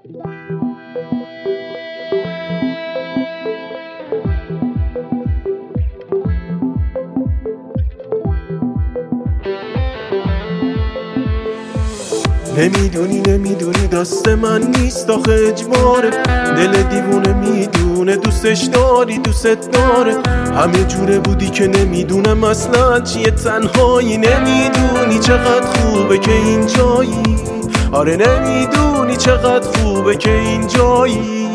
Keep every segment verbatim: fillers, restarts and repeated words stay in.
نمیدونی نمیدونی دست من نیست آخه اجباره، دل دیوونه میدونه دوستش داری دوست داره، همه جوره بودی که نمیدونم اصلا چیه تنهایی، نمیدونی چقدر خوبه که اینجایی، آره نمیدونی چقدر خوبه که اینجایی.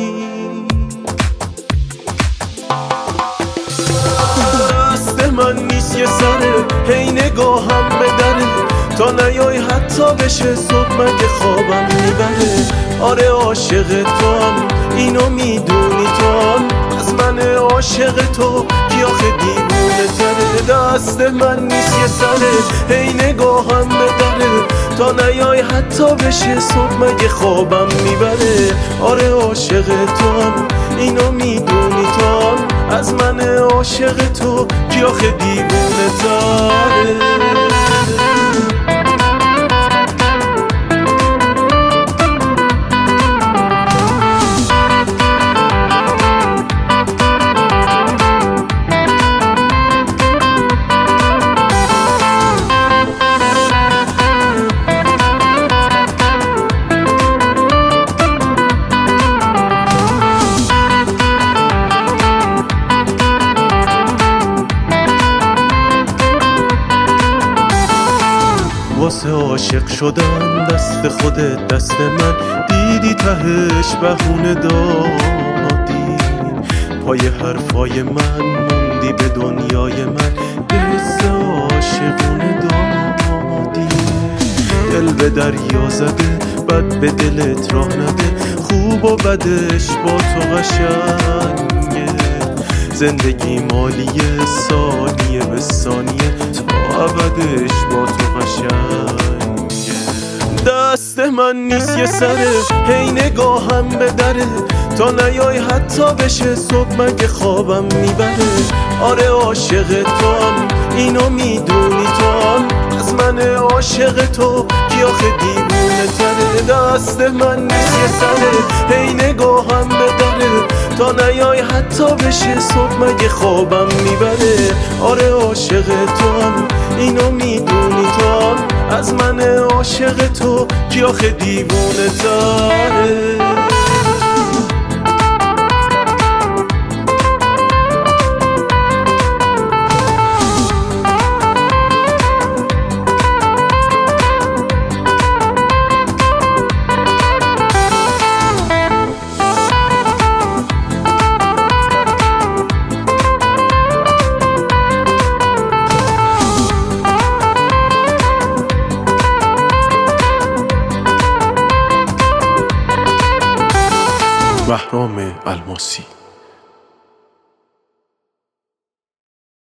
دست من نیست یه سره هی نگاهم به دره، تا نیای حتی بشه صبح مگه خوابم میبره، آره عاشق تو هم اینو میدونی تو هم از من عاشق تو کی آخه دیوونه تره. دست من نیست یه سره هی نگاهم به دره، تا نیای حتی بشه صبح مگه خوابم میبره، آره عاشق تو هم اینو میدونی تو هم از من عاشق تو کی آخه دیوونه تره. واسه عاشق شدن دست خودت دست من، دیدی تهش بهونه دادی، پای حرفای من موندی به دنیای من، دست عاشقونه دادی، دل به دریا زده بد به دلت راه نده، خوب و بدش با تو قشنگه، زندگی مالیه ثانیه به ثانیه تا ابدش با تو قشنگه. دست من نیست یه سره هی نگاهم به دره، تا نیای حتی بشه صبح مگه خوابم میبره، آره عاشق تو هم اینو میدونی تو هم از من عاشق تو کی آخه دیوونه تره. دست من نیست یه سره هی نگاهم به دره، تا نیای حتی بشه صبح مگه خوابم میبره، آره عاشق تو هم اینو میدونی تو هم از من عاشق تو کی آخه دیوونه تره. بهرام الماسی.